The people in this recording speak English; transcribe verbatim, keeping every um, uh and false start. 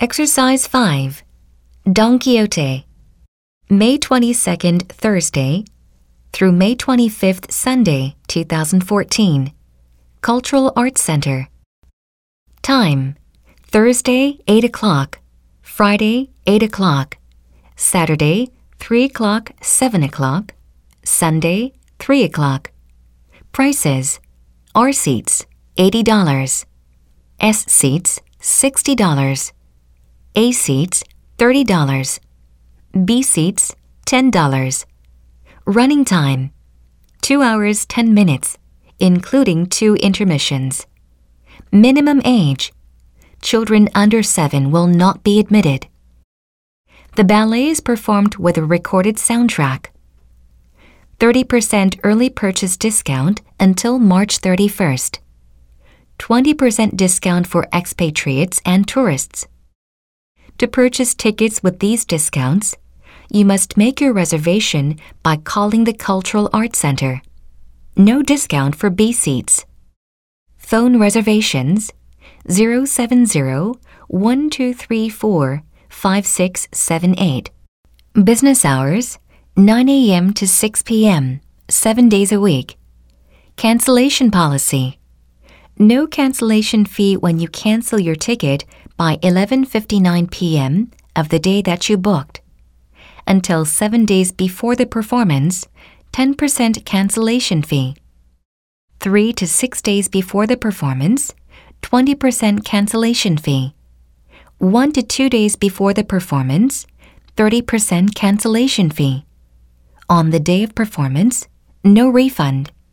Exercise five. Don Quixote. May twenty-second, Thursday, through May twenty-fifth, Sunday, two thousand fourteen. Cultural Arts Center. Time: Thursday, eight o'clock. Friday, eight o'clock. Saturday, three o'clock, seven o'clock. Sunday, three o'clock. Prices: R seats, eighty dollars. S seats, sixty dollars. A seats, thirty dollars. B seats, ten dollars. Running time: two hours, ten minutes, including two intermissions. Minimum age: children under seven will not be admitted. The ballet is performed with a recorded soundtrack. thirty percent early purchase discount until March thirty-first. twenty percent discount for expatriates and tourists. To purchase tickets with these discounts, you must make your reservation by calling the Cultural Arts Center. No discount for B seats. Phone reservations zero seven zero, one two three four, five six seven eight. Business hours nine a m to six p m, seven days a week. Cancellation policy: no cancellation fee when you cancel your ticket by eleven fifty-nine p m of the day that you booked. Until seven days before the performance, ten percent cancellation fee. Three to six days before the performance, twenty percent cancellation fee. One to two days before the performance, thirty percent cancellation fee. On the day of performance, no refund.